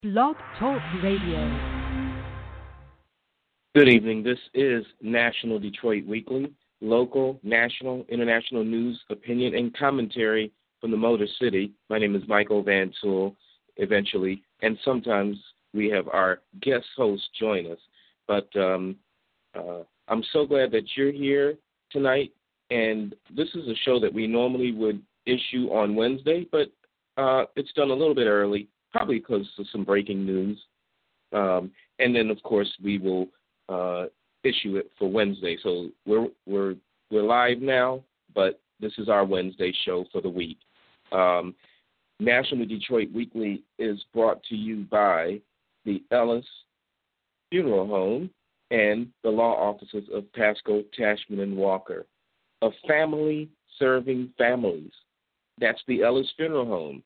Blog Talk Radio. Good evening. This is National Detroit Weekly, local, national, international news, opinion, and commentary from the Motor City. My name is Michael Van Tool, eventually, and sometimes we have our guest host join us. But I'm so glad that you're here tonight, and this is a show that we normally would issue on Wednesday, but it's done a little bit early, probably because of some breaking news. And then, of course, we will issue it for Wednesday. So we're live now, but this is our Wednesday show for the week. National Detroit Weekly is brought to you by the Ellis Funeral Home and the law offices of Pasco, Tashman, and Walker. A family serving families. That's the Ellis Funeral Home,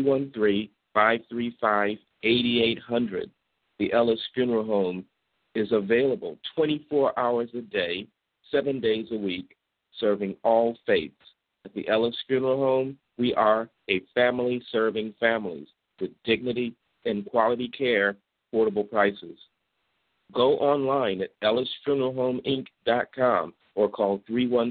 313-535-8800. The Ellis Funeral Home is available 24 hours a day, 7 days a week, serving all faiths. At the Ellis Funeral Home, we are a family serving families with dignity and quality care, affordable prices. Go online at ellisfuneralhomeinc.com or call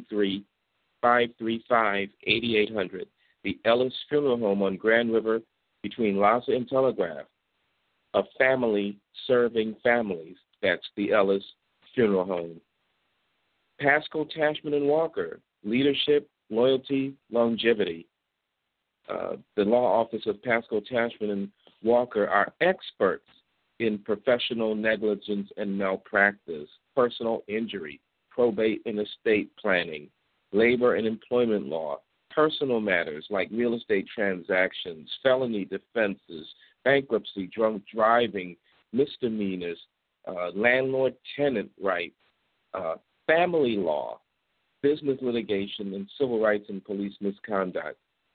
313-535-8800. The Ellis Funeral Home on Grand River between Lassa and Telegraph. A family serving families. That's the Ellis Funeral Home. Pasco, Tashman, and Walker. Leadership, loyalty, longevity. The law office of Pasco, Tashman, and Walker are experts in professional negligence and malpractice, personal injury, probate and estate planning, labor and employment law, personal matters like real estate transactions, felony defenses, bankruptcy, drunk driving, misdemeanors, landlord-tenant rights, family law, business litigation, and civil rights and police misconduct.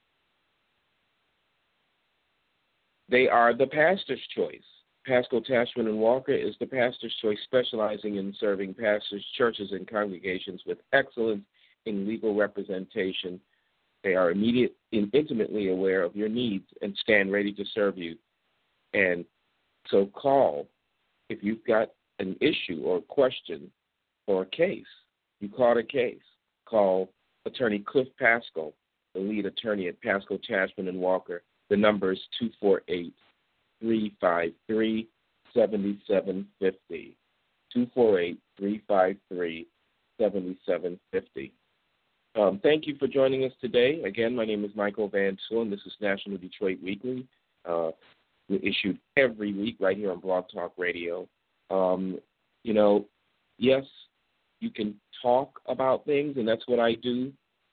They are the pastor's choice. Pasco, Tashman, and Walker is the pastor's choice, specializing in serving pastors, churches, and congregations with excellence in legal representation. They are intimately aware of your needs and stand ready to serve you. And so call if you've got an issue or a question or a case. You caught a case. Call Attorney Cliff Pasco, the lead attorney at Pasco, Tashman, and Walker. The number is 248-353-7750. 248-353-7750. Thank you for joining us today. Again, my name is Michael Van Tool, and this is National Detroit Weekly. We're issued every week right here on Blog Talk Radio. Yes, you can talk about things, and that's what I do.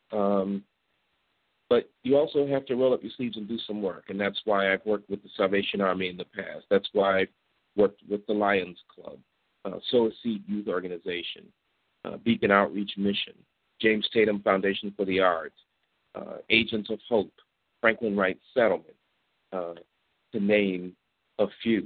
But you also have to roll up your sleeves and do some work, and that's why I've worked with the Salvation Army in the past. That's why I've worked with the Lions Club, Sow a Seed Youth Organization, Beacon Outreach Mission, James Tatum Foundation for the Arts, Agents of Hope, Franklin Wright Settlement, to name a few.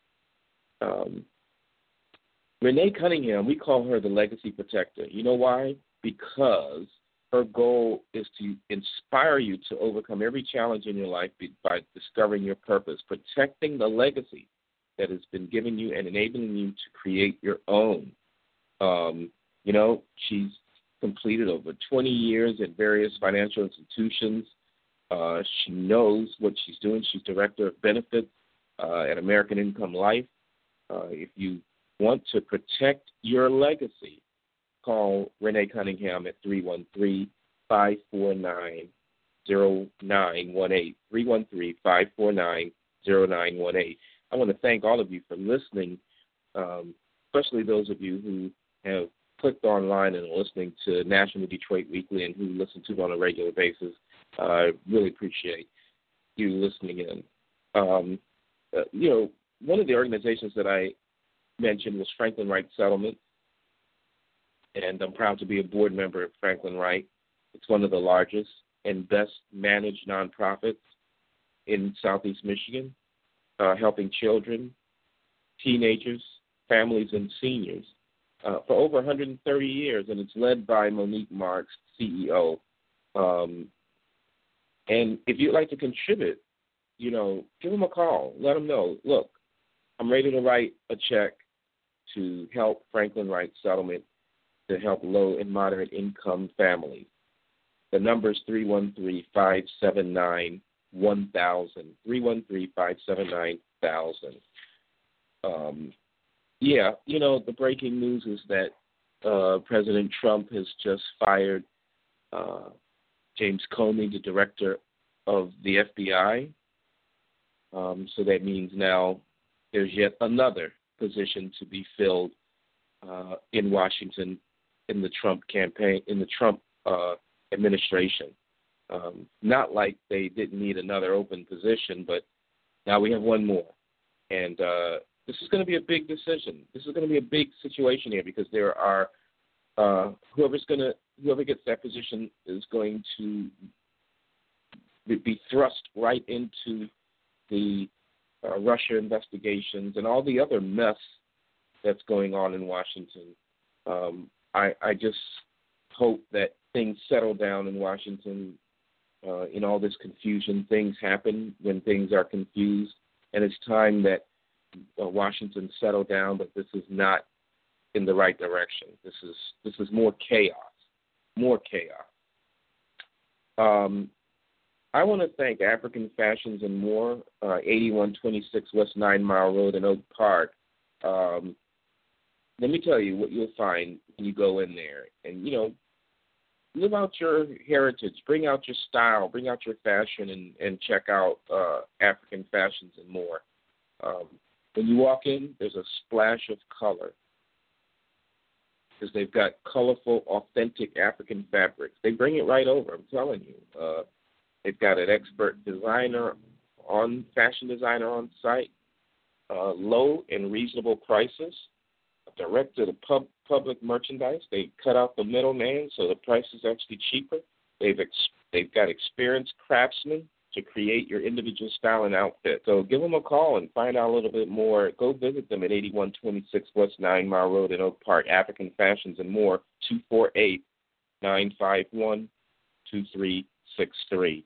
Renee Cunningham, we call her the Legacy Protector. You know why? Because her goal is to inspire you to overcome every challenge in your life by discovering your purpose, protecting the legacy that has been given you and enabling you to create your own. She's completed over 20 years at various financial institutions. She knows what she's doing. She's Director of Benefits at American Income Life. If you want to protect your legacy, call Renee Cunningham at 313-549-0918, 313-549-0918. I want to thank all of you for listening, especially those of you who have clicked online and are listening to National Detroit Weekly and who listen to it on a regular basis. I really appreciate you listening in. One of the organizations that I mentioned was Franklin Wright Settlement, and I'm proud to be a board member of Franklin Wright. It's one of the largest and best managed nonprofits in Southeast Michigan, helping children, teenagers, families, and seniors for over 130 years, and it's led by Monique Marks, CEO. And if you'd like to contribute give them a call. Let them know, look, I'm ready to write a check to help Franklin Wright Settlement to help low and moderate income families. The number is 313-579-1000, 313-579-1000. The breaking news is that President Trump has just fired James Comey, the director of the FBI. So that means now there's yet another position to be filled in Washington in the Trump campaign, in the Trump administration. Not like they didn't need another open position, but now we have one more. And this is going to be a big decision. This is going to be a big situation here because there are whoever gets that position is going to be thrust right into the Russia investigations and all the other mess that's going on in Washington. I just hope that things settle down in Washington. In all this confusion, things happen when things are confused, and it's time that Washington settle down. But this is not in the right direction. This is more chaos. More chaos. I want to thank African Fashions and More, 8126 West 9 Mile Road in Oak Park. Let me tell you what you'll find when you go in there. And, live out your heritage, bring out your style, bring out your fashion, and check out African Fashions and More. When you walk in, there's a splash of color because they've got colorful, authentic African fabrics. They bring it right over, I'm telling you. They've got an expert fashion designer on site, low and reasonable prices, direct to the public merchandise. They cut out the middleman, so the price is actually cheaper. They've got experienced craftsmen to create your individual style and outfit. So give them a call and find out a little bit more. Go visit them at 8126 West 9 Mile Road in Oak Park, African Fashions and More, 248-951-2363.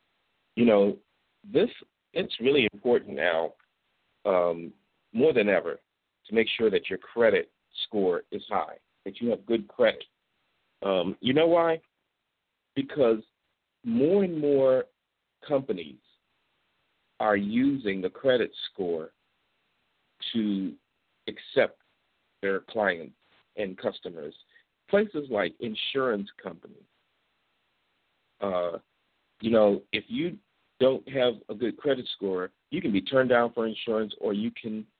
It's really important now, more than ever, to make sure that your credit score is high, that you have good credit. You know why? Because more and more companies are using the credit score to accept their clients and customers. Places like insurance companies. If you don't have a good credit score, you can be turned down for insurance, or your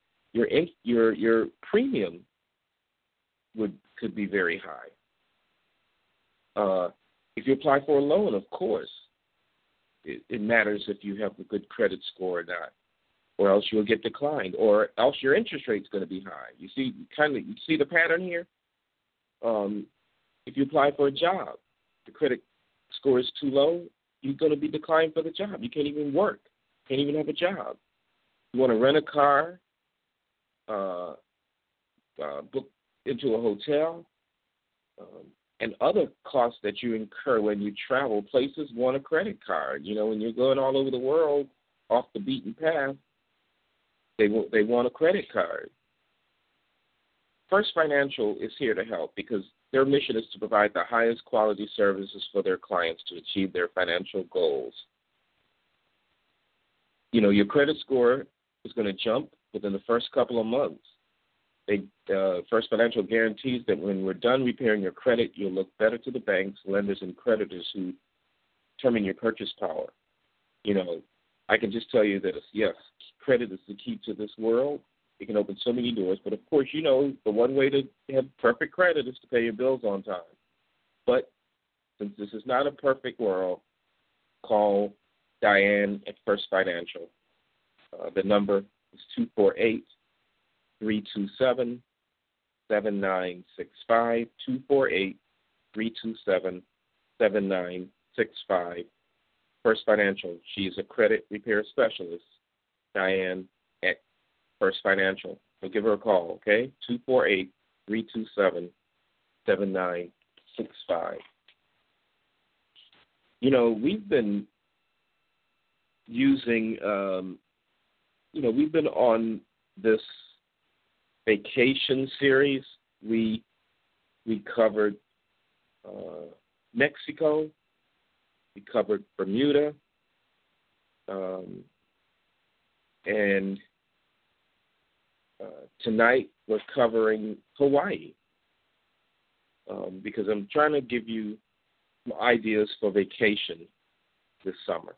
premium could be very high. If you apply for a loan, of course, it matters if you have a good credit score or not, or else you'll get declined, or else your interest rate's going to be high. You see the pattern here. If you apply for a job, the credit score is too low, you're going to be declined for the job. You can't even work, can't even have a job. You want to rent a car, book into a hotel, and other costs that you incur when you travel. Places want a credit card. When you're going all over the world off the beaten path, they want a credit card. First Financial is here to help because their mission is to provide the highest quality services for their clients to achieve their financial goals. Your credit score is going to jump within the first couple of months. First Financial guarantees that when we're done repairing your credit, you'll look better to the banks, lenders, and creditors who determine your purchase power. I can just tell you that, yes, credit is the key to this world. It can open so many doors. But, of course, the one way to have perfect credit is to pay your bills on time. But since this is not a perfect world, call Diane at First Financial. The number is 248-327-7965, 248-327-7965. First Financial. She is a credit repair specialist, Diane at First Financial. So give her a call, okay? 248-327-7965. We've been using, we've been on this vacation series. We covered Mexico. We covered Bermuda. And tonight we're covering Hawaii because I'm trying to give you some ideas for vacation this summer.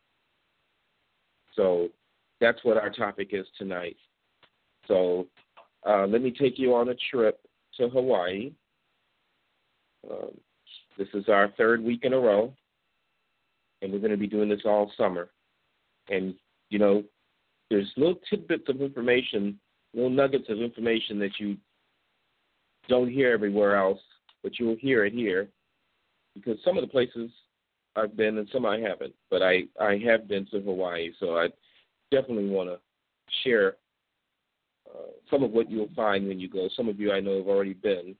So that's what our topic is tonight. So let me take you on a trip to Hawaii. This is our third week in a row, and we're going to be doing this all summer. And, there's little tidbits of information, little nuggets of information that you don't hear everywhere else, but you will hear it here, because some of the places I've been and some I haven't. But I have been to Hawaii, so I definitely want to share some of what you'll find when you go. Some of you I know have already been.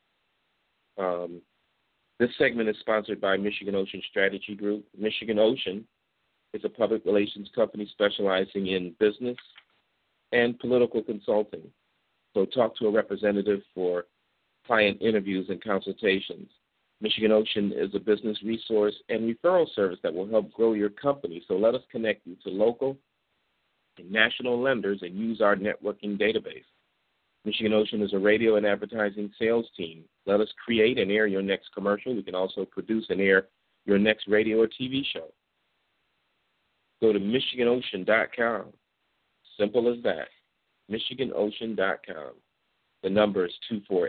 This segment is sponsored by Michigan Ocean Strategy Group. Michigan Ocean is a public relations company specializing in business and political consulting. So talk to a representative for client interviews and consultations. Michigan Ocean is a business resource and referral service that will help grow your company. So let us connect you to local and national lenders and use our networking database. Michigan Ocean is a radio and advertising sales team. Let us create and air your next commercial. We can also produce and air your next radio or TV show. Go to MichiganOcean.com. Simple as that. MichiganOcean.com. The number is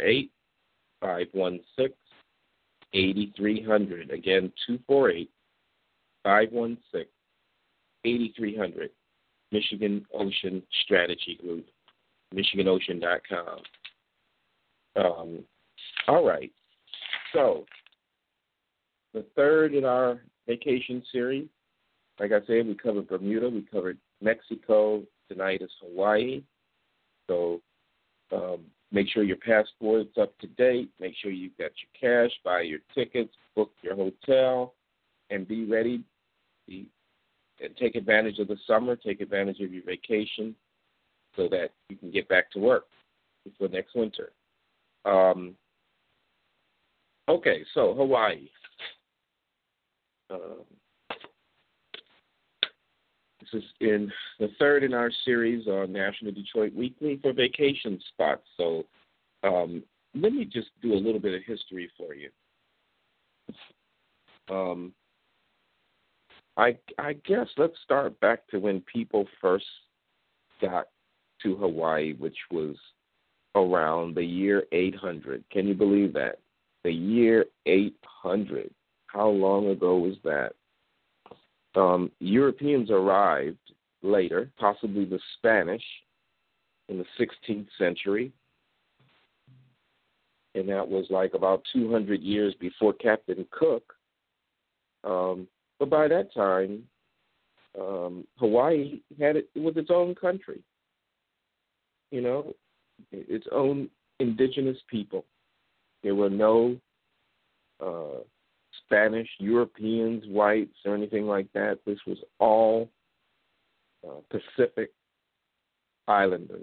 248-516-8300. Again, 248-516-8300. Michigan Ocean Strategy Group. MichiganOcean.com. All right. So, the third in our vacation series, like I said, we covered Bermuda, we covered Mexico, tonight is Hawaii. So make sure your passport's up to date, make sure you've got your cash, buy your tickets, book your hotel, and be ready and take advantage of the summer, take advantage of your vacation so that you can get back to work before next winter. Okay, so Hawaii. This is in the third in our series on National Detroit Weekly for vacation spots. So let me just do a little bit of history for you. I guess let's start back to when people first got to Hawaii, which was around the year 800. Can you believe that? The year 800. How long ago was that? Europeans arrived later, possibly the Spanish, in the 16th century. And that was like about 200 years before Captain Cook. But by that time, Hawaii it was its own country. Its own indigenous people. There were no Spanish, Europeans, whites, or anything like that. This was all Pacific Islanders.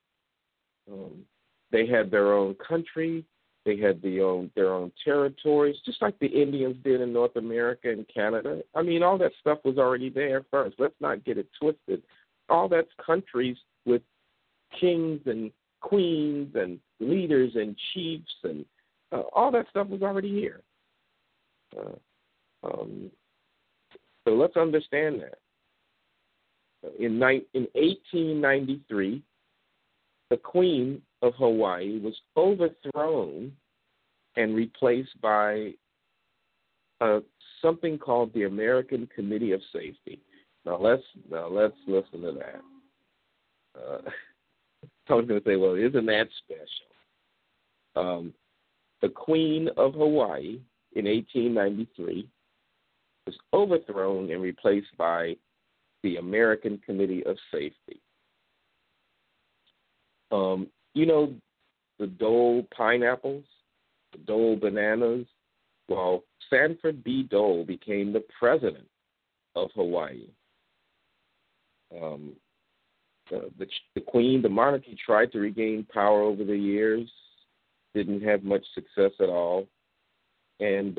They had their own country. They had their own territories, just like the Indians did in North America and Canada. I mean, all that stuff was already there first. Let's not get it twisted. All that's countries with kings and queens and leaders and chiefs, and all that stuff was already here. So let's understand that. In 1893, the Queen of Hawaii was overthrown and replaced by something called the American Committee of Safety. Now let's listen to that. I was going to say, well, isn't that special? The Queen of Hawaii in 1893 was overthrown and replaced by the American Committee of Safety. The Dole pineapples, the Dole bananas. Well, Sanford B. Dole became the president of Hawaii. Um, the Queen, the monarchy, tried to regain power over the years, didn't have much success at all, and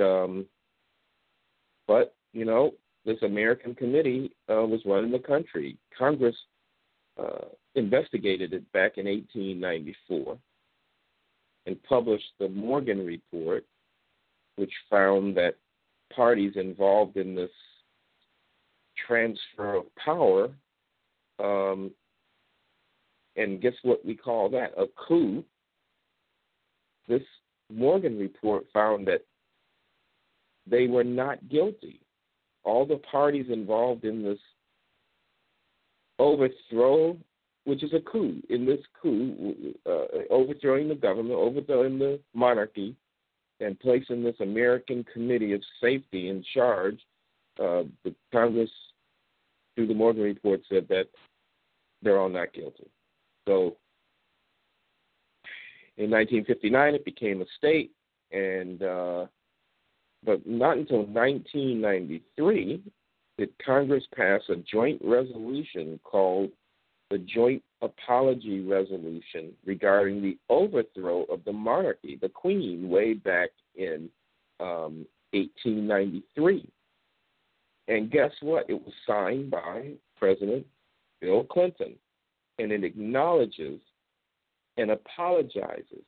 but this American committee was running the country. Congress investigated it back in 1894 and published the Morgan Report, which found that parties involved in this transfer of power, and guess what we call that? A coup. This Morgan Report found that they were not guilty. All the parties involved in this overthrow, which is a coup, in this coup, overthrowing the government, overthrowing the monarchy, and placing this American Committee of Safety in charge, the Congress, through the Morgan Report, said that they're all not guilty. So in 1959, it became a state, and but not until 1993 did Congress pass a joint resolution called the Joint Apology Resolution regarding the overthrow of the monarchy, the Queen, way back in 1893. And guess what? It was signed by President Bill Clinton, and it acknowledges and apologizes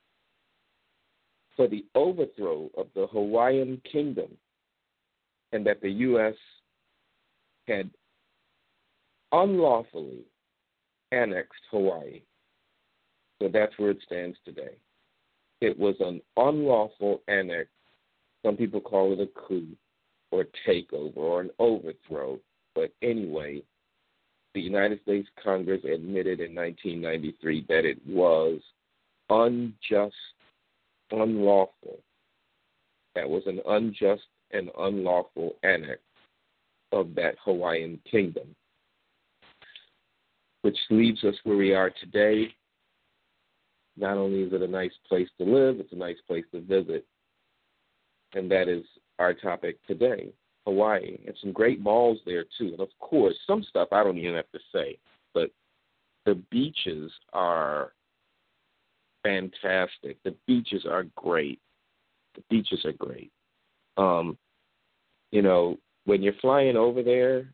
for the overthrow of the Hawaiian Kingdom and that the U.S. had unlawfully annexed Hawaii. So that's where it stands today. It was an unlawful annex. Some people call it a coup or takeover or an overthrow. But anyway, the United States Congress admitted in 1993 that it was unjust, unlawful. That was an unjust and unlawful annex of that Hawaiian kingdom, which leaves us where we are today. Not only is it a nice place to live, it's a nice place to visit. And that is our topic today, Hawaii. And some great malls there, too. And, of course, some stuff I don't even have to say, but the beaches are fantastic. The beaches are great. The beaches are great. When you're flying over there,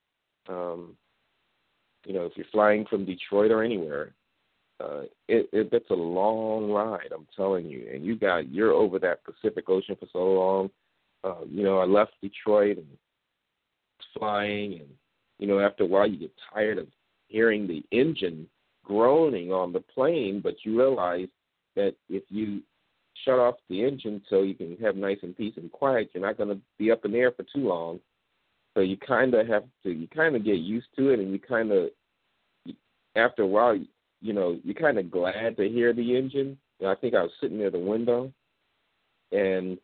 if you're flying from Detroit or anywhere, it's a long ride, I'm telling you. And you're over that Pacific Ocean for so long. I left Detroit and was flying, and, after a while you get tired of hearing the engine groaning on the plane, but you realize that if you shut off the engine so you can have nice and peace and quiet, you're not going to be up in the air for too long. So you kind of get used to it, and after a while, you're kind of glad to hear the engine. I think I was sitting near the window, and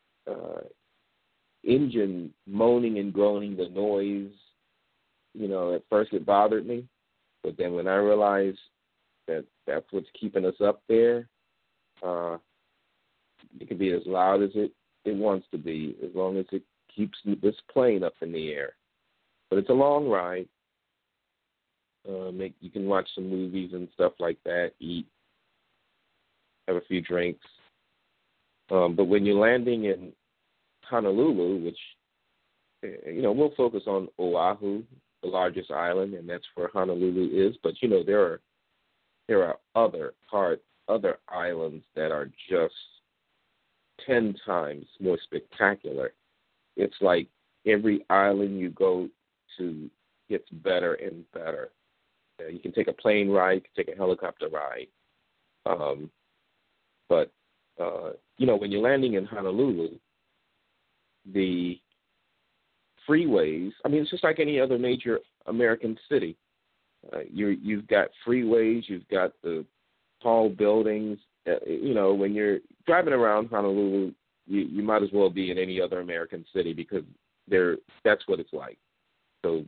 engine moaning and groaning, the noise, at first it bothered me. But then when I realized that that's what's keeping us up there, it can be as loud as it wants to be, as long as it keeps this plane up in the air. But it's a long ride. You can watch some movies and stuff like that, eat, have a few drinks. But when you're landing in Honolulu, which, we'll focus on Oahu, the largest island, and that's where Honolulu is. But, there are other islands that are just 10 times more spectacular. It's like every island you go to gets better and better. You can take a plane ride, you can take a helicopter ride. But when you're landing in Honolulu, the freeways, it's just like any other major American city. You've got freeways, you've got the tall buildings. When you're driving around Honolulu, you might as well be in any other American city because that's what it's like. So,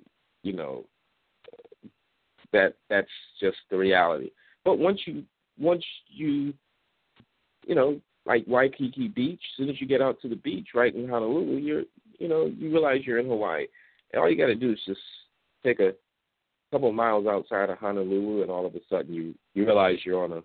that's just the reality. But once you like Waikiki Beach, as soon as you get out to the beach right in Honolulu, you realize you're in Hawaii. And all you got to do is just take a couple of miles outside of Honolulu, and all of a sudden you realize you're on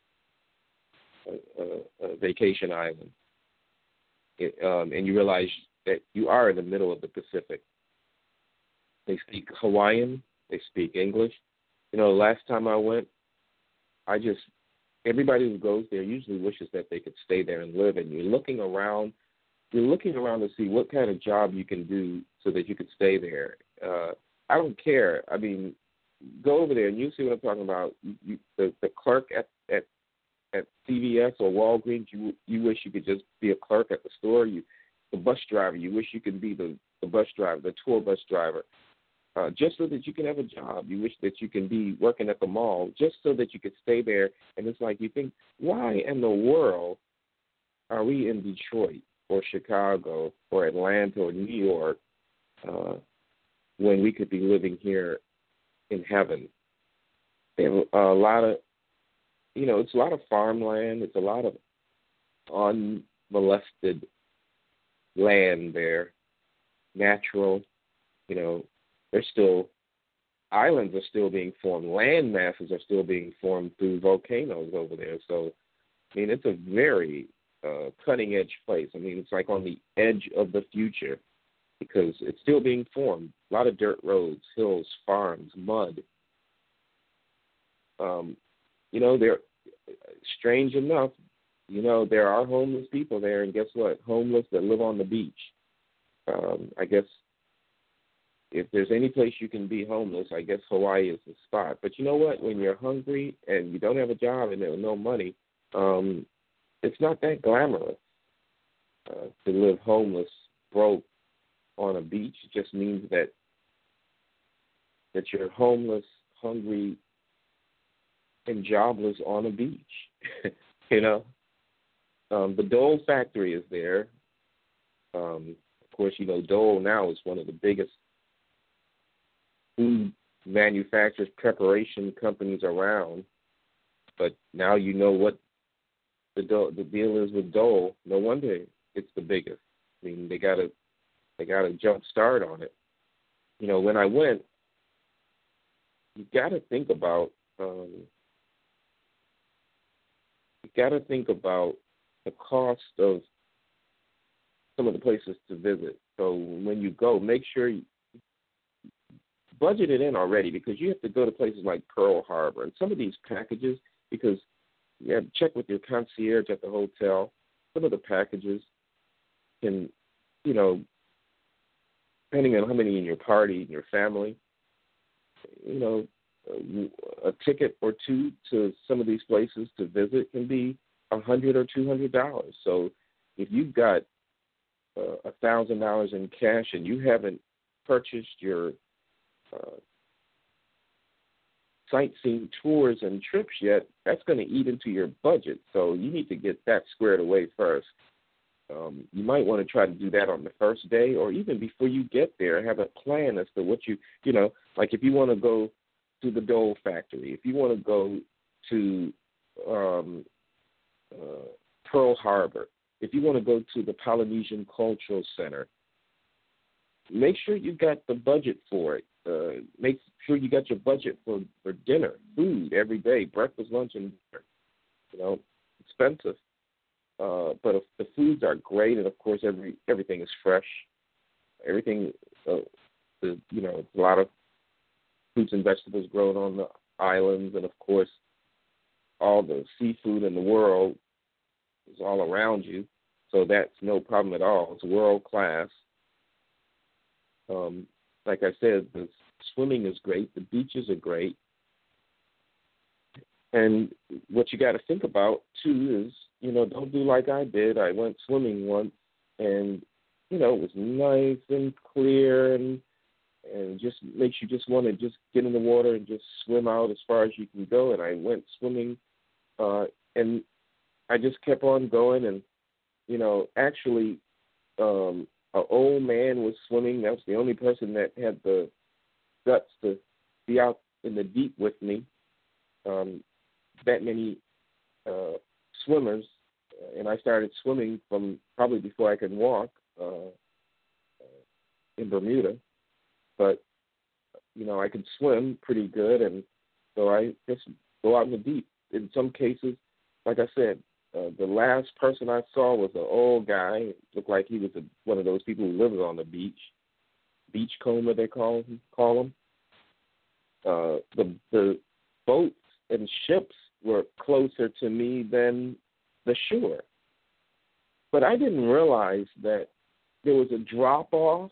a vacation island, and you realize that you are in the middle of the Pacific. They speak Hawaiian. They speak English. The last time I went, everybody who goes there usually wishes that they could stay there and live, and you're looking around to see what kind of job you can do so that you could stay there. I don't care. I mean, go over there and you see what I'm talking about. The clerk at CVS or Walgreens, you wish you could just be a clerk at the store. The bus driver, you wish you could be the bus driver, the tour bus driver, just so that you can have a job. You wish that you can be working at the mall just so that you could stay there. And it's like you think, why in the world are we in Detroit or Chicago or Atlanta or New York when we could be living here in heaven? And a lot of, it's a lot of farmland. It's a lot of unmolested land there, natural. There's still, islands are still being formed. Land masses are still being formed through volcanoes over there. So, it's a very cutting-edge place. It's like on the edge of the future because it's still being formed. A lot of dirt roads, hills, farms, mud. They're strange enough, there are homeless people there, and guess what? Homeless that live on the beach. I guess if there's any place you can be homeless, I guess Hawaii is the spot. But you know what? When you're hungry and you don't have a job and there's no money, it's not that glamorous to live homeless, broke on a beach. It just means that you're homeless, hungry, and jobless on a beach. The Dole factory is there. Of course, Dole now is one of the biggest food manufacturers, preparation companies around. But now you know what the deal is with Dole. No wonder it's the biggest. They got a jump start on it. When I went, you got to think about the cost of some of the places to visit. So when you go, make sure you budget it in already, because you have to go to places like Pearl Harbor and some of these packages, because you have to check with your concierge at the hotel. Some of the packages can, depending on how many in your party, in your family, a ticket or two to some of these places to visit can be $100 or $200. So if you've got $1,000 in cash and you haven't purchased your sightseeing tours and trips yet, that's going to eat into your budget. So you need to get that squared away first. You might want to try to do that on the first day, or even before you get there, have a plan as to what like if you want to go to the Dole factory, if you want to go to Pearl Harbor, if you want to go to the Polynesian Cultural Center, make sure you got the budget for it. Make sure you got your budget for dinner, food every day, breakfast, lunch, and dinner. Expensive. But if the foods are great, and of course everything is fresh. Everything, a lot of fruits and vegetables grown on the islands, and of course all the seafood in the world is all around you. So that's no problem at all. It's world class. Like I said, the swimming is great. The beaches are great. And what you got to think about, too, is, don't do like I did. I went swimming once, and, it was nice and clear, and just makes you just want to just get in the water and just swim out as far as you can go. And I went swimming, and I just kept on going. And, actually, an old man was swimming. That was the only person that had the guts to be out in the deep with me. That many swimmers, and I started swimming from probably before I could walk in Bermuda. But I could swim pretty good, and so I just go out in the deep. In some cases, like I said, the last person I saw was an old guy. Looked like he was one of those people who lives on the beachcomber they call them. The boats and ships were closer to me than the shore. But I didn't realize that there was a drop-off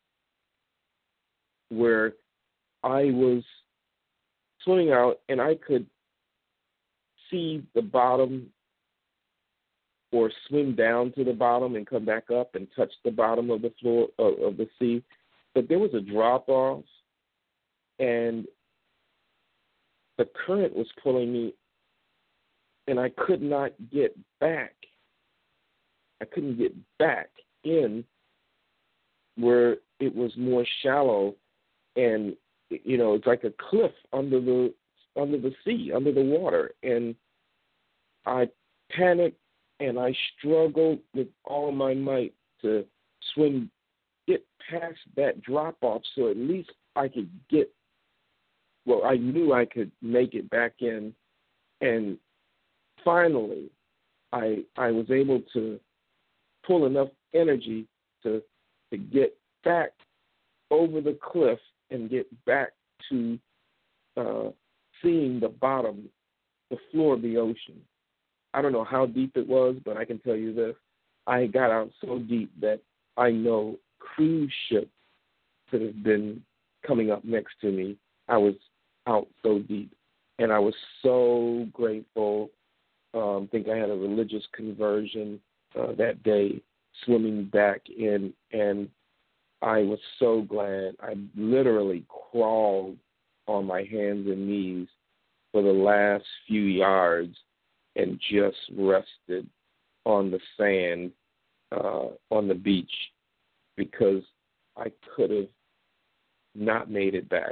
where I was swimming out and I could see the bottom or swim down to the bottom and come back up and touch the bottom of the floor of the sea. But there was a drop-off, and the current was pulling me, and I could not get back. I couldn't get back in where it was more shallow, and it's like a cliff under the sea, under the water. And I panicked, and I struggled with all my might to get past that drop-off so at least I could I knew I could make it back in. And finally, I was able to pull enough energy to get back over the cliff and get back to seeing the bottom, the floor of the ocean. I don't know how deep it was, but I can tell you this. I got out so deep that I know cruise ships could have been coming up next to me. I was out so deep, and I was so grateful. I think I had a religious conversion that day, swimming back in, and I was so glad. I literally crawled on my hands and knees for the last few yards and just rested on the sand on the beach, because I could have not made it back.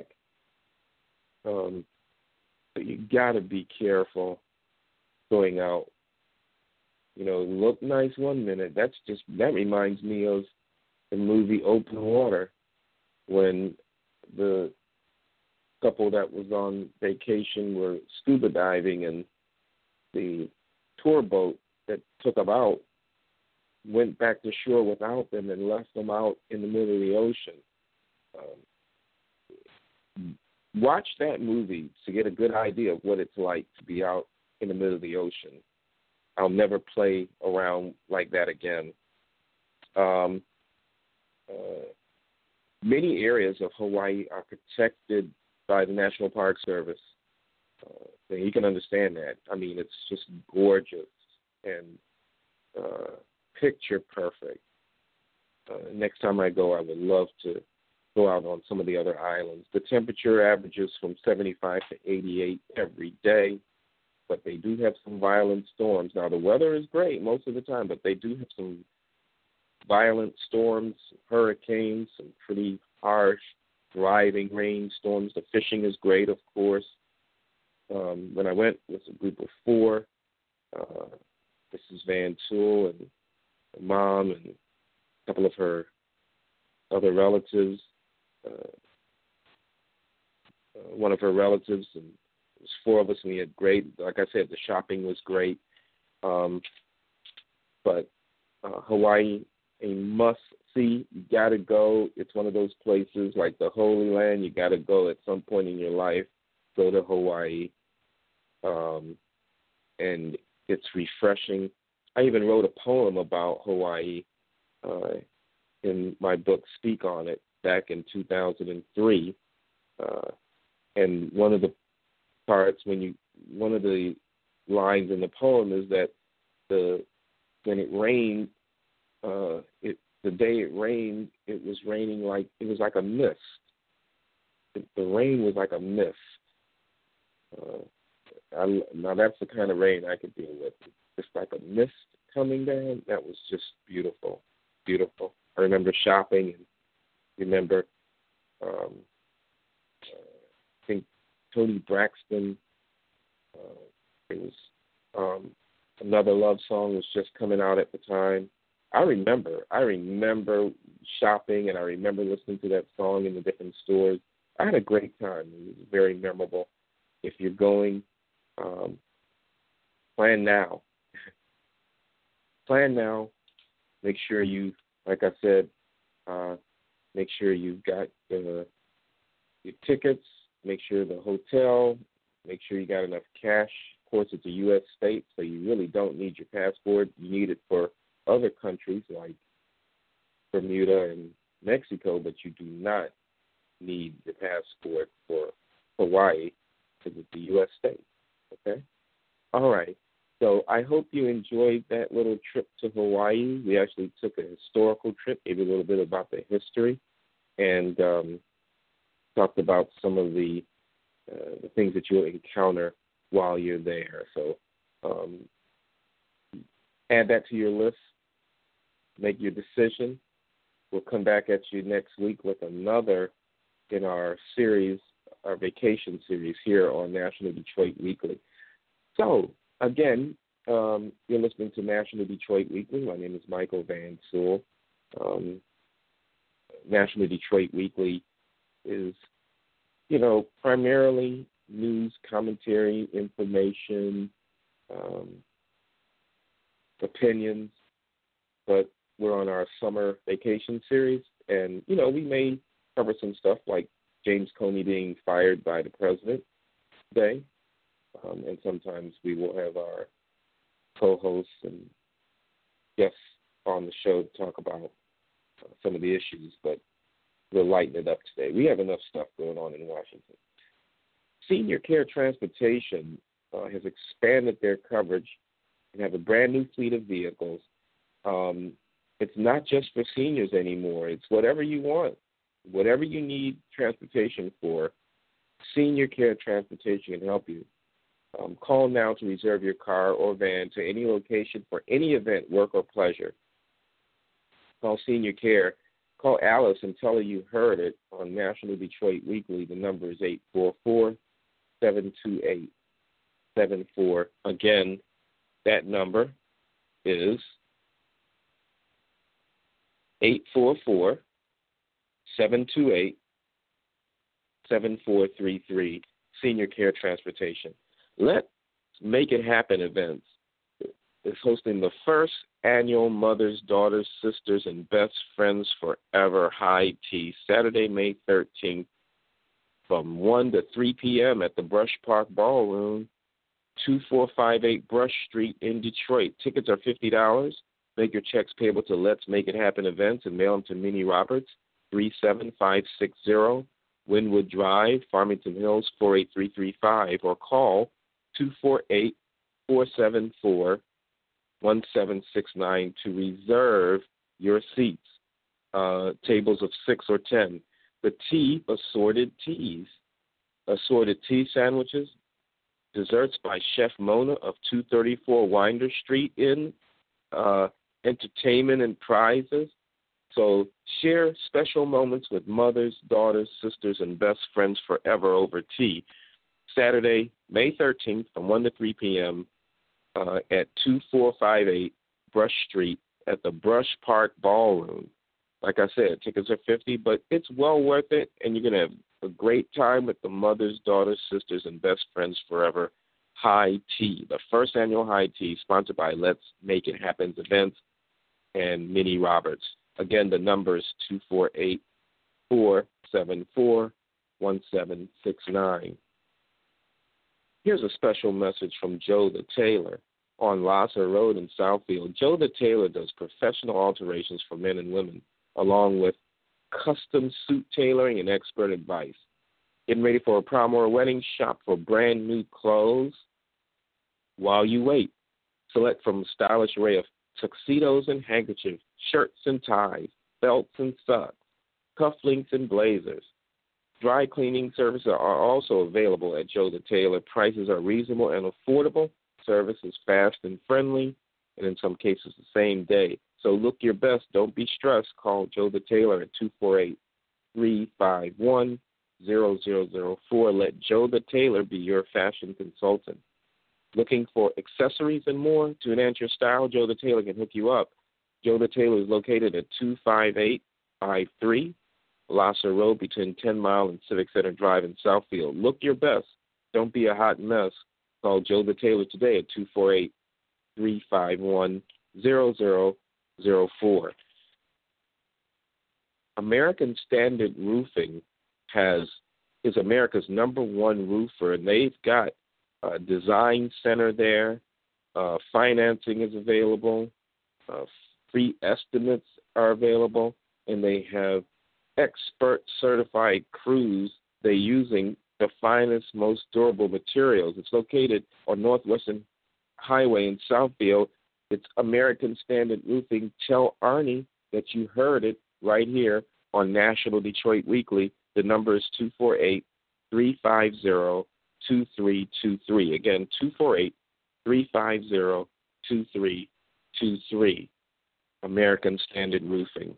But you got to be careful going out. Look nice one minute. That reminds me of the movie Open Water, when the couple that was on vacation were scuba diving, and the tour boat that took them out went back to shore without them and left them out in the middle of the ocean. Watch that movie to get a good idea of what it's like to be out in the middle of the ocean. I'll never play around like that again. Many areas of Hawaii are protected by the National Park Service. And you can understand that. I mean, it's just gorgeous and picture perfect. Next time I go, I would love to go out on some of the other islands. The temperature averages from 75 to 88 every day, but they do have some violent storms. Now, the weather is great most of the time, but they do have some violent storms, hurricanes, some pretty harsh, driving rainstorms. The fishing is great, of course. When I went with a group of 4, Mrs. Van Tool and her mom and a couple of her other relatives, one of her relatives, and it was 4 of us, and we had great, like I said, the shopping was great. But Hawaii, a must-see. You got to go. It's one of those places like the Holy Land. You got to go at some point in your life. Go to Hawaii. And it's refreshing. I even wrote a poem about Hawaii in my book, Speak on It, back in 2003. And one of the parts, one of the lines in the poem is that when it rained, the day it rained, it was like a mist. The rain was like a mist. Now that's the kind of rain I could deal with. Just like a mist coming down. That was just beautiful, beautiful. I remember shopping and remember, I think Toni Braxton. It was Another Love Song was just coming out at the time. I remember shopping, and I remember listening to that song in the different stores. I had a great time. It was very memorable. If you're going, plan now. Plan now. Make sure you, like I said, make sure you've got your tickets. Make sure the hotel. Make sure you got enough cash. Of course, it's a U.S. state, so you really don't need your passport. You need it for other countries like Bermuda and Mexico, but you do not need your passport for Hawaii because it's a U.S. state. Okay? All right. So I hope you enjoyed that little trip to Hawaii. We actually took a historical trip, maybe a little bit about the history, and talked about some of the things that you'll encounter while you're there. So add that to your list. Make your decision. We'll come back at you next week with another in our series, our vacation series here on National Detroit Weekly. So, again, you're listening to National Detroit Weekly. My name is Michael Van Sewell. National Detroit Weekly is, primarily news, commentary, information, opinions, but we're on our summer vacation series, and, we may cover some stuff like James Comey being fired by the president today, and sometimes we will have our co-hosts and guests on the show to talk about some of the issues, but we'll lighten it up today. We have enough stuff going on in Washington. Senior Care Transportation has expanded their coverage and have a brand new fleet of vehicles. It's not just for seniors anymore. It's whatever you want, whatever you need transportation for. Senior Care Transportation can help you. Call now to reserve your car or van to any location for any event, work, or pleasure. Call Senior Care. Call Alice and tell her you heard it on National Detroit Weekly. The number is 844-728-74. Again, that number is 844-728-7433, Senior Care Transportation. Let's Make It Happen events is hosting the first annual Mothers, Daughters, Sisters, and Best Friends Forever High Tea, Saturday, May 13th, from 1 to 3 p.m. at the Brush Park Ballroom, 2458 Brush Street in Detroit. Tickets are $50. Make your checks payable to Let's Make It Happen events and mail them to Minnie Roberts, 37560 Wynwood Drive, Farmington Hills, 48335, or call 248-474-1769 to reserve your seats, tables of 6 or 10. The tea, assorted tea sandwiches, desserts by Chef Mona of 234 Winder Street in entertainment and prizes. So share special moments with mothers, daughters, sisters, and best friends forever over tea. Saturday, May 13th from 1 to 3 p.m. At 2458 Brush Street at the Brush Park Ballroom. Like I said, tickets are $50, but it's well worth it, and you're going to have a great time with the mothers, daughters, sisters, and best friends forever High Tea, the first annual High Tea, sponsored by Let's Make It Happen Events and Minnie Roberts. Again, the number is 248-474-1769. Here's a special message from Joe the Tailor on Lasser Road in Southfield. Joe the Tailor does professional alterations for men and women, along with custom suit tailoring and expert advice. Getting ready for a prom or a wedding? Shop for brand new clothes while you wait. Select from a stylish array of tuxedos and handkerchiefs, shirts and ties, belts and socks, cufflinks and blazers. Dry cleaning services are also available at Joe the Tailor. Prices are reasonable and affordable. Service is fast and friendly, and in some cases the same day. So look your best. Don't be stressed. Call Joe the Tailor at 248-351-0004. Let Joe the Tailor be your fashion consultant. Looking for accessories and more to enhance your style? Joe the Tailor can hook you up. Joe the Tailor is located at 25853 Lassa Road between 10 Mile and Civic Center Drive in Southfield. Look your best. Don't be a hot mess. Call Joe the Tailor today at 248-351-0004. American Standard Roofing is America's #1 roofer, and they've got a design center there. Financing is available. Free estimates are available, and they have expert certified crews. They're using the finest, most durable materials. It's located on Northwestern Highway in Southfield. It's American Standard Roofing. Tell Arnie that you heard it right here on National Detroit Weekly. The number is 248-350-2323. Again, 248-350-2323. American Standard Roofing.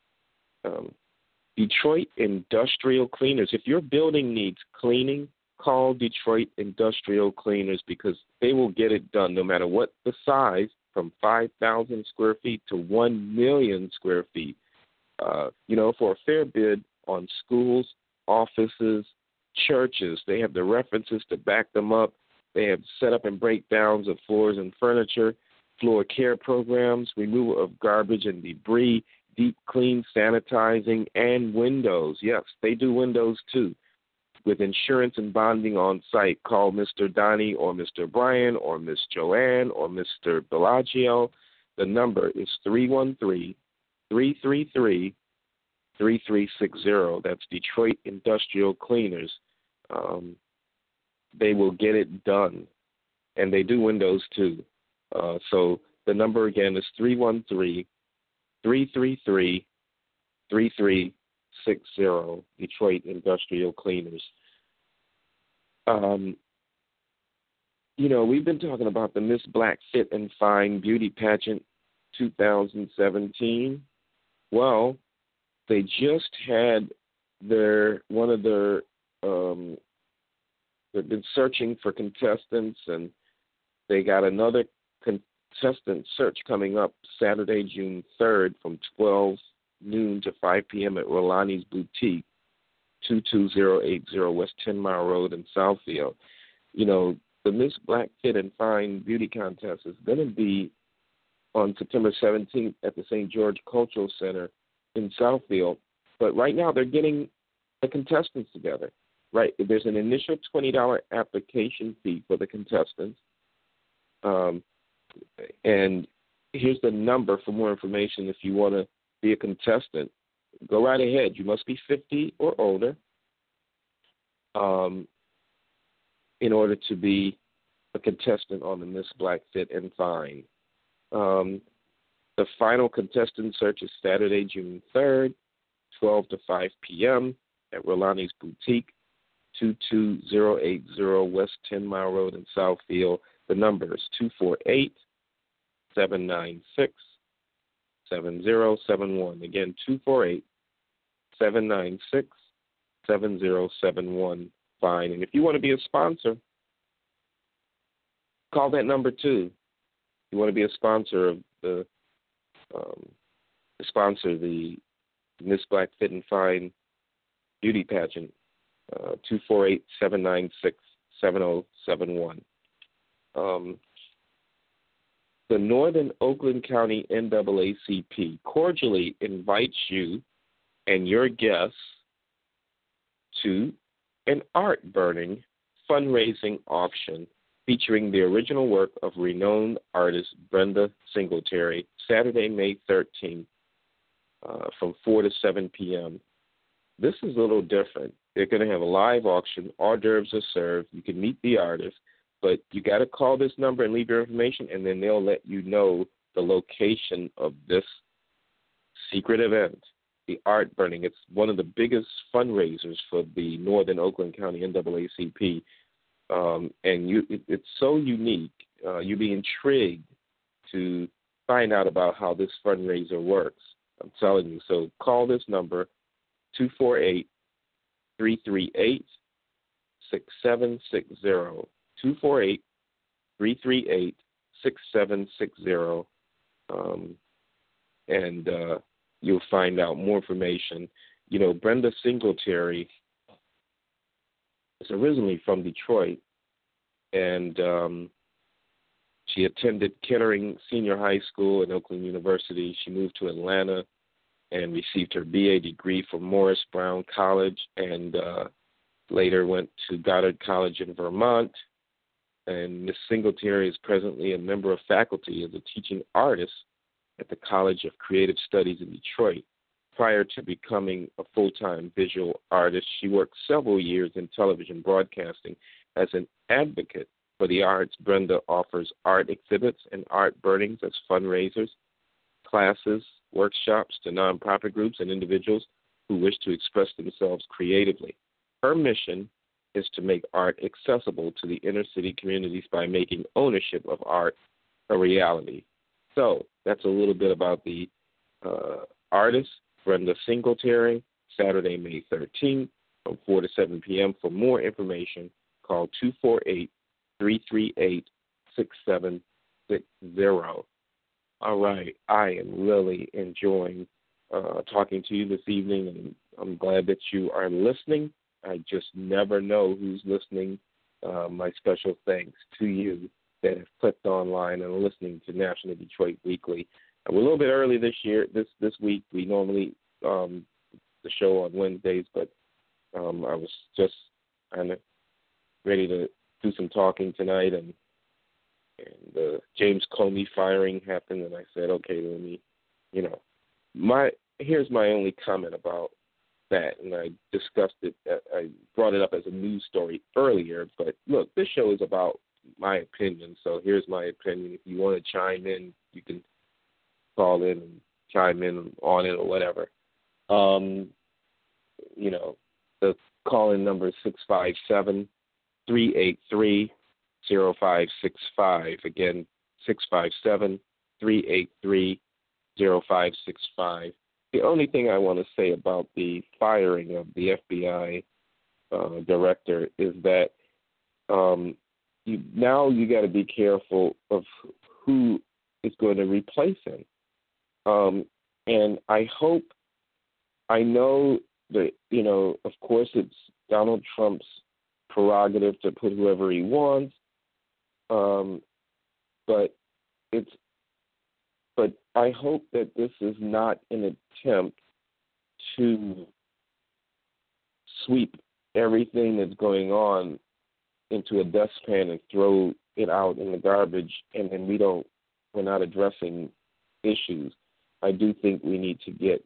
Detroit Industrial Cleaners. If your building needs cleaning, call Detroit Industrial Cleaners because they will get it done no matter what the size, from 5,000 square feet to 1 million square feet. For a fair bid on schools, offices, churches, they have the references to back them up. They have setup and breakdowns of floors and furniture, floor care programs, removal of garbage and debris, deep clean sanitizing, and windows. Yes, they do windows too. With insurance and bonding on site, call Mr. Donnie or Mr. Brian or Miss Joanne or Mr. Bellagio. The number is 313-333-3360. That's Detroit Industrial Cleaners. They will get it done, and they do windows too. So the number again is 313-333-3360, Detroit Industrial Cleaners. We've been talking about the Miss Black Fit and Fine Beauty Pageant 2017. Well, they just had they've been searching for contestants, and they got another contestant search coming up Saturday, June 3rd from 12 noon to 5 p.m. at Rolani's Boutique, 22080 West 10 Mile Road in Southfield. The Miss Black Fit and Fine Beauty Contest is going to be on September 17th at the St. George Cultural Center in Southfield. But right now they're getting the contestants together. Right, there's an initial $20 application fee for the contestants. And here's the number for more information if you want to be a contestant. Go right ahead. You must be 50 or older in order to be a contestant on the Miss Black Fit and Fine. The final contestant search is Saturday, June 3rd, 12 to 5 p.m. at Rolani's Boutique, 22080 West 10 Mile Road in Southfield. The number is 248-796-7071. Again, 248-796-7071. Fine. And if you want to be a sponsor, call that number too. If you want to be a sponsor of the Miss Black Fit and Fine Beauty Pageant, 248-796-7071. The Northern Oakland County NAACP cordially invites you and your guests to an art burning fundraising auction featuring the original work of renowned artist Brenda Singletary, Saturday, May 13th, from 4 to 7 p.m. This is a little different. They're going to have a live auction. Hors d'oeuvres are served. You can meet the artist, but you got to call this number and leave your information, and then they'll let you know the location of this secret event, the art burning. It's one of the biggest fundraisers for the Northern Oakland County NAACP, and it's so unique. You'll be intrigued to find out about how this fundraiser works. I'm telling you. So call this number, 248-338-6760, 248-338-6760, and you'll find out more information. Brenda Singletary is originally from Detroit, and she attended Kettering Senior High School and Oakland University. She moved to Atlanta and received her BA degree from Morris Brown College, and later went to Goddard College in Vermont. And Ms. Singletary is presently a member of faculty as a teaching artist at the College of Creative Studies in Detroit. Prior to becoming a full-time visual artist, she worked several years in television broadcasting as an advocate for the arts. Brenda offers art exhibits and art burnings as fundraisers, classes, workshops to nonprofit groups and individuals who wish to express themselves creatively. Her mission is to make art accessible to the inner city communities by making ownership of art a reality. So that's a little bit about the artist, Brenda Singletary, Saturday, May 13th from 4 to 7 p.m. For more information, call 248-338-6760. All right, I am really enjoying talking to you this evening, and I'm glad that you are listening. I just never know who's listening. My special thanks to you that have clicked online and are listening to National Detroit Weekly. We're a little bit early this week. We normally the show on Wednesdays, but I was just kind of ready to do some talking tonight, and the James Comey firing happened, and I said, okay, let me, here's my only comment about that, and I discussed it. I brought it up as a news story earlier, but look, this show is about my opinion, so here's my opinion. If you want to chime in, you can call in and chime in on it or whatever. The call-in number is 657-383-0565. Again, 657-383-0565. The only thing I want to say about the firing of the FBI director is that you got to be careful of who is going to replace him. And I know that, of course it's Donald Trump's prerogative to put whoever he wants, but I hope that this is not an attempt to sweep everything that's going on into a dustpan and throw it out in the garbage, and then we're not addressing issues. I do think we need to get,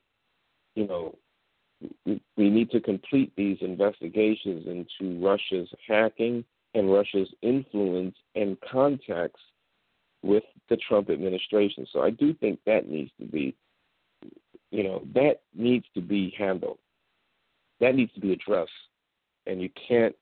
we need to complete these investigations into Russia's hacking and Russia's influence and contacts with the Trump administration. So I do think that needs to be, that needs to be handled. That needs to be addressed. And you can't,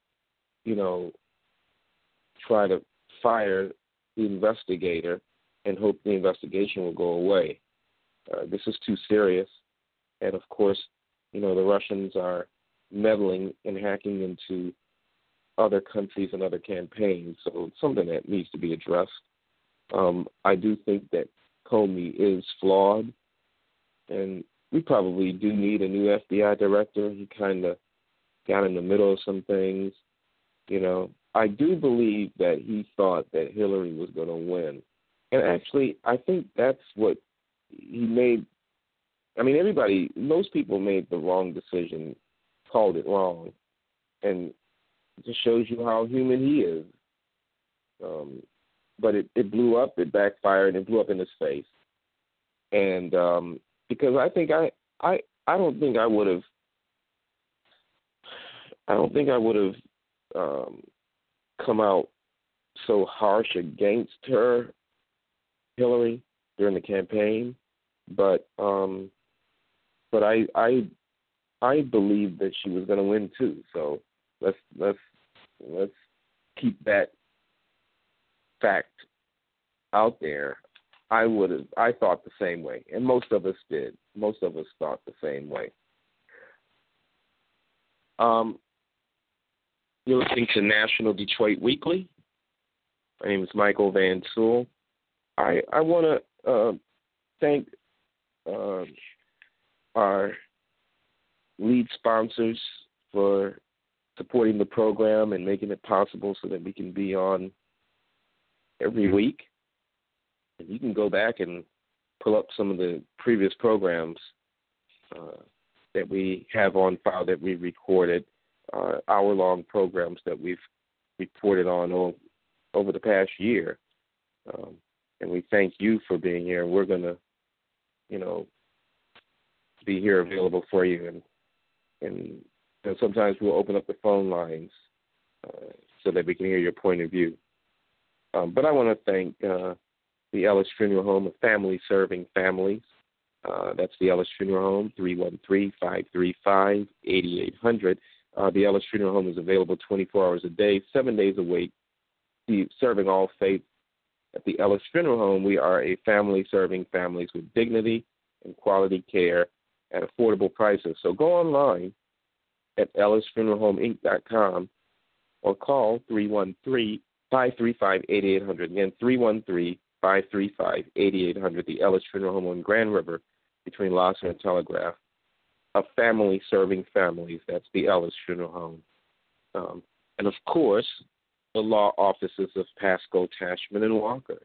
try to fire the investigator and hope the investigation will go away. This is too serious. And, of course, the Russians are meddling and hacking into other countries and other campaigns. So it's something that needs to be addressed. I do think that Comey is flawed, and we probably do need a new FBI director. He kind of got in the middle of some things. I do believe that he thought that Hillary was going to win. And actually, I think that's what he made. I mean, most people made the wrong decision, called it wrong, and it just shows you how human he is. But it blew up, it backfired, and it blew up in his face. And because I think I don't think I would have come out so harsh against her, Hillary, during the campaign, but I believed that she was going to win too. So let's keep that fact out there. I thought the same way, and most of us did. Most of us thought the same way. You're listening to National Detroit Weekly. My name is Michael Van Sewell. I want to thank our lead sponsors for supporting the program and making it possible so that we can be on every week. And you can go back and pull up some of the previous programs that we have on file that we recorded, hour-long programs that we've reported on over the past year. And we thank you for being here. We're going to, be here available for you. And sometimes we'll open up the phone lines so that we can hear your point of view. But I want to thank the Ellis Funeral Home, a family serving families. That's the Ellis Funeral Home, 313-535-8800. The Ellis Funeral Home is available 24 hours a day, 7 days a week, serving all faiths. At the Ellis Funeral Home, we are a family serving families with dignity and quality care at affordable prices. So go online at ellisfuneralhomeinc.com or call 313-535-8800. Again, 313-535-8800. The Ellis Funeral Home on Grand River between Losser and Telegraph. A family serving families. That's the Ellis Funeral Home. And, of course, the law offices of Pasco, Tashman, and Walker.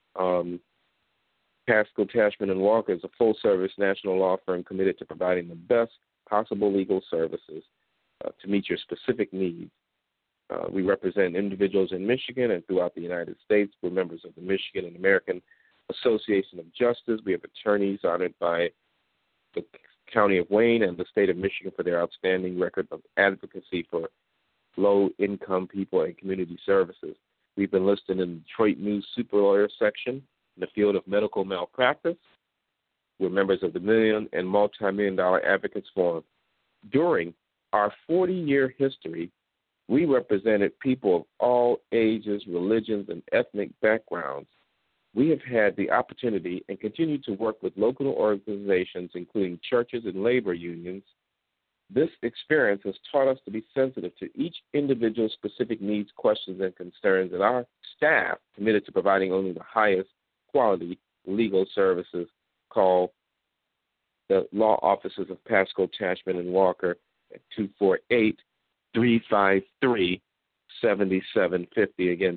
Pasco, Tashman, and Walker is a full-service national law firm committed to providing the best possible legal services to meet your specific needs. We represent individuals in Michigan and throughout the United States. We're members of the Michigan and American Association of Justice. We have attorneys honored by the County of Wayne and the state of Michigan for their outstanding record of advocacy for low-income people and community services. We've been listed in the Detroit News Super Lawyer section in the field of medical malpractice. We're members of the Million and Multi-Million Dollar Advocates Forum. During our 40-year history, we represented people of all ages, religions, and ethnic backgrounds. We have had the opportunity and continue to work with local organizations, including churches and labor unions. This experience has taught us to be sensitive to each individual's specific needs, questions, and concerns, and our staff committed to providing only the highest quality legal services. Call the law offices of Pasco, Tashman, and Walker at 248-353-7750. Again,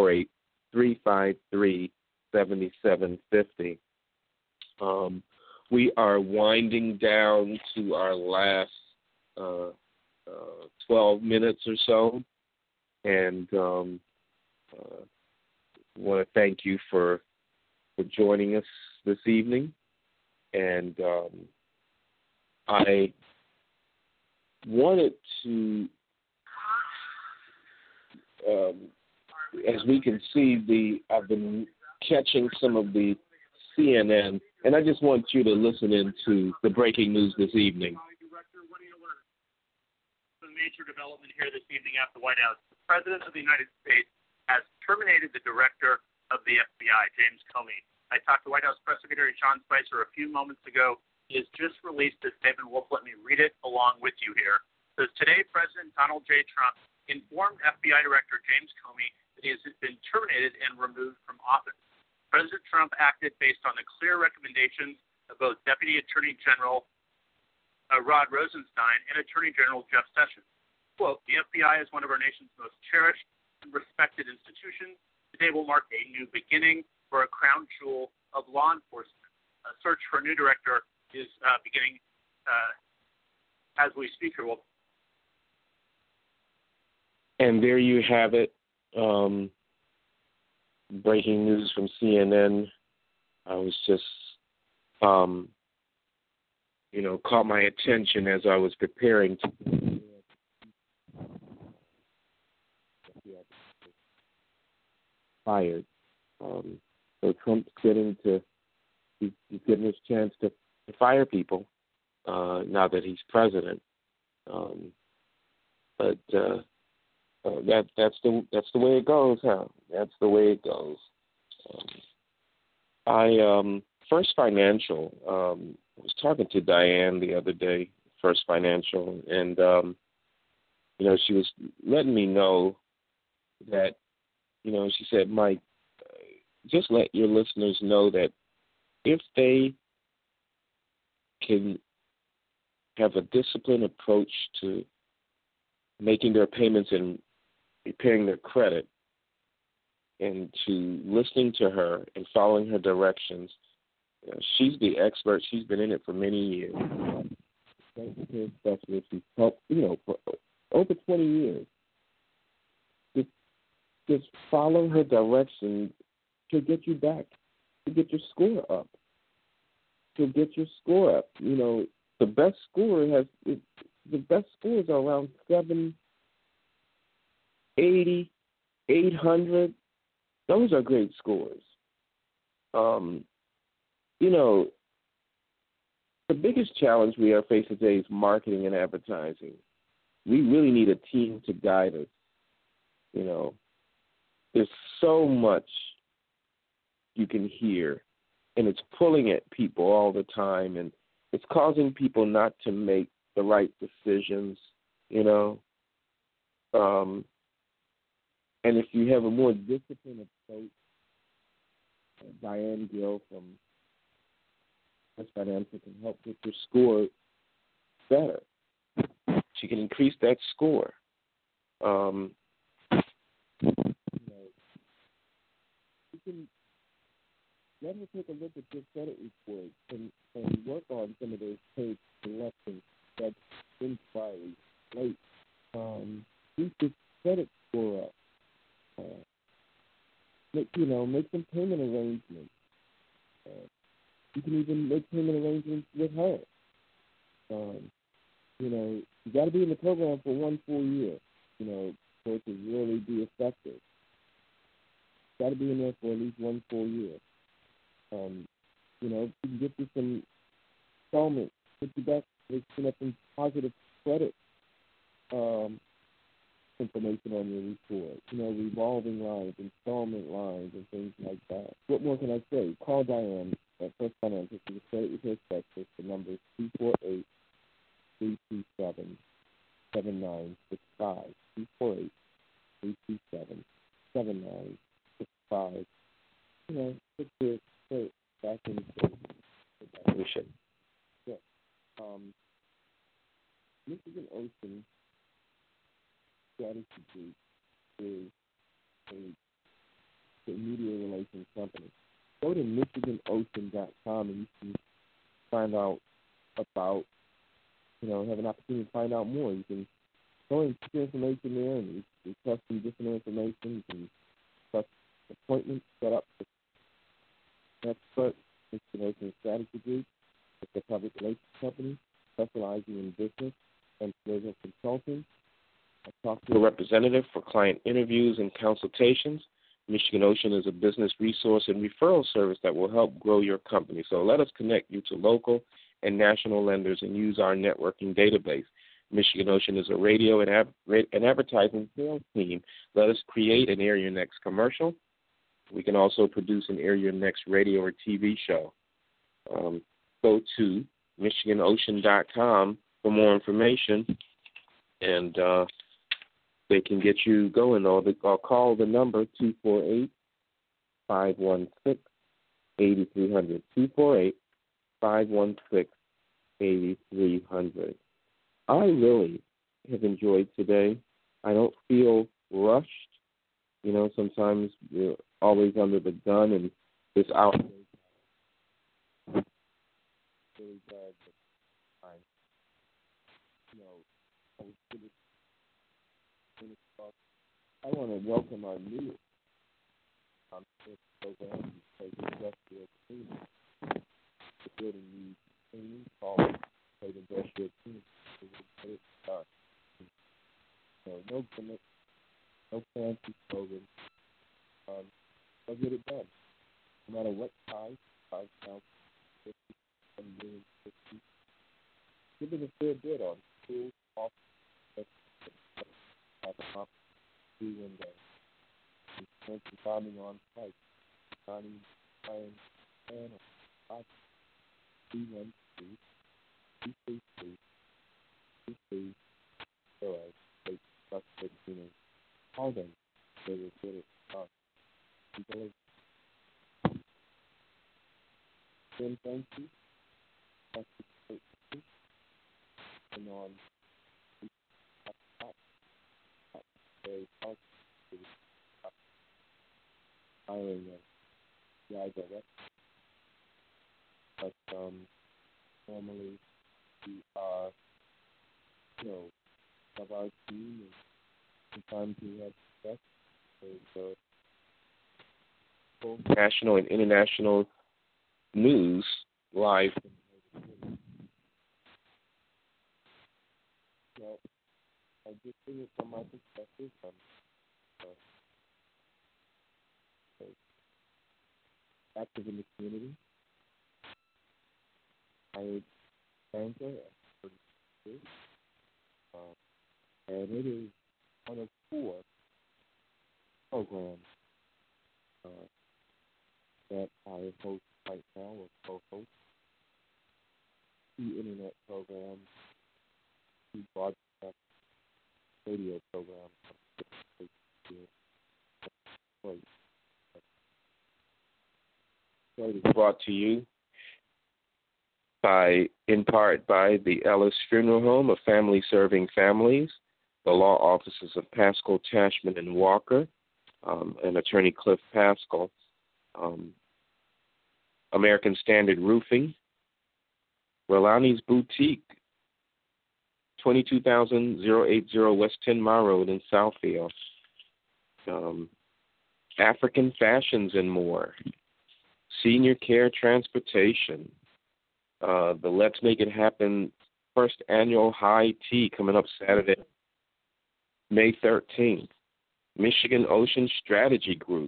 248-353-7750. We are winding down to our last 12 minutes or so, and want to thank you for joining us this evening. And I wanted to, as we can see, I've been catching some of the CNN, and I just want you to listen into the breaking news this evening. Major development here this evening at the White House. The President of the United States has terminated the director of the FBI, James Comey. I talked to White House Press Secretary Sean Spicer a few moments ago. He has just released a statement. Wolf, let me read it along with you here. It says, today, President Donald J. Trump informed FBI Director James Comey that he has been terminated and removed from office. President Trump acted based on the clear recommendations of both Deputy Attorney General Rod Rosenstein and Attorney General Jeff Sessions. Quote, the FBI is one of our nation's most cherished and respected institutions. Today will mark a new beginning for a crown jewel of law enforcement. A search for a new director is beginning as we speak here. Well, and there you have it. Breaking news from CNN. I was just, caught my attention as I was preparing to fired. So Trump's he's getting his chance to fire people now that he's president. But that's the way it goes, huh? That's the way it goes. First Financial. I was talking to Diane the other day, First Financial, and she was letting me know that, she said, Mike, just let your listeners know that if they can have a disciplined approach to making their payments and repairing their credit, and to listening to her and following her directions. She's the expert. She's been in it for many years. Specialist. She's helped, for over 20 years. Just follow her directions to get you back, to get your score up. To get your score up. The best score is around 780, 800. Those are great scores. The biggest challenge we are facing today is marketing and advertising. We really need a team to guide us. There's so much you can hear, and it's pulling at people all the time, and it's causing people not to make the right decisions, And if you have a more disciplined approach, Diane Gill from West Financial can help get your score better. She can increase that score. You can let her take a look at your credit report and work on some of those paid selections that inquiries late. Keep your credit score up. Make some payment arrangements. You can even make payment arrangements with her. You got to be in the program for 1 full year, for it to really be effective. Got to be in there for at least 1 full year. You can get you some installments, put you back, put up some positive credit information on your report, revolving lines, installment lines, and things like that. What more can I say? Call Diane at First Financial for the credit repair specialist. The number is 248-327-7965. 248-327-7965. Put your credit back in evaluation. Yeah. Michigan Ocean Strategy Group is a media relations company. Go to MichiganOcean.com and you can find out about, have an opportunity to find out more. You can go and put your information there and request some different information. You can request appointments set up with expert Michigan Ocean Strategy Group. It's a public relations company specializing in business and political consulting. I talked to a representative for client interviews and consultations. Michigan Ocean is a business resource and referral service that will help grow your company. So let us connect you to local and national lenders and use our networking database. Michigan Ocean is a radio and advertising sales team. Let us create and air your next commercial. We can also produce and air your next radio or TV show. Go to MichiganOcean.com for more information, and they can get you going. Or call the number 248-516-8300. 248-516-8300. I really have enjoyed today. I don't feel rushed. Sometimes you're always under the gun, and this hour. Really glad that I want to welcome our new program, industrial cleaning. We're building these cleaning called industrial cleaning. No gimmick, no fancy slogan. I'll get it done. No matter what size, 5,000, 50, 1 million, 50. Give it a fair bit on tools, office, windows. And bombing on site. Johnny, Brian, Anna, 312, 233, 23, all them. They will get it done. Then thank you. and on very positive hiring of guys direct. But normally we are, have our team, and sometimes we have success. There's national and international news live. Well, I just think it from my perspective. Active in the community. I banker at 32, and it is one of 4 programs that I host right now, or co-host. 2 internet programs, 2 broadcast radio programs. It's brought to you in part by the Ellis Funeral Home, a family serving families, the law offices of Pascal, Tashman, and Walker, and Attorney Cliff Pascal, American Standard Roofing, Rolani's Boutique, 22,080 West 10 Mile Road in Southfield, African Fashions and more, Senior Care Transportation, the Let's Make It Happen first annual high tea coming up Saturday, May 13th, Michigan Ocean Strategy Group,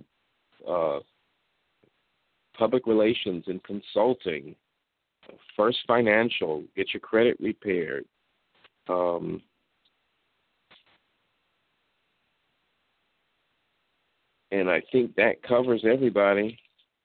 Public Relations and Consulting, First Financial, get your credit repaired, and I think that covers everybody.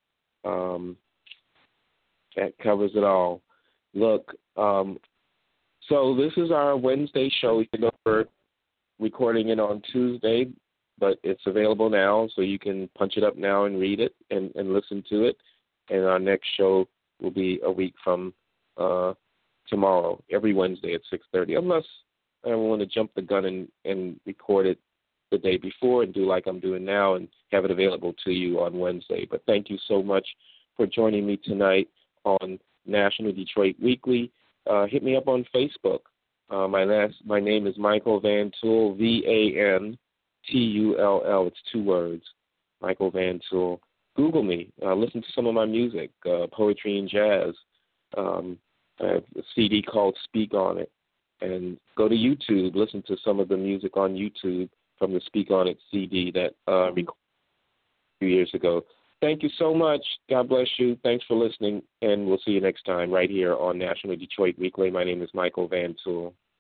That covers it all. Look, so this is our Wednesday show. We can go for recording it on Tuesday, but it's available now, so you can punch it up now and read it and listen to it. And our next show will be a week from tomorrow, every Wednesday at 6:30, unless I want to jump the gun and record it the day before and do like I'm doing now and have it available to you on Wednesday. But thank you so much for joining me tonight on National Detroit Weekly. Hit me up on Facebook. My name is Michael Van Tull, Vantull. It's 2 words, Michael Van Tull. Google me. Listen to some of my music, poetry and jazz. I have a CD called Speak On It. And go to YouTube. Listen to some of the music on YouTube from the Speak On It CD that recorded a few years ago. Thank you so much. God bless you. Thanks for listening, and we'll see you next time right here on National Detroit Weekly. My name is Michael Van Tull.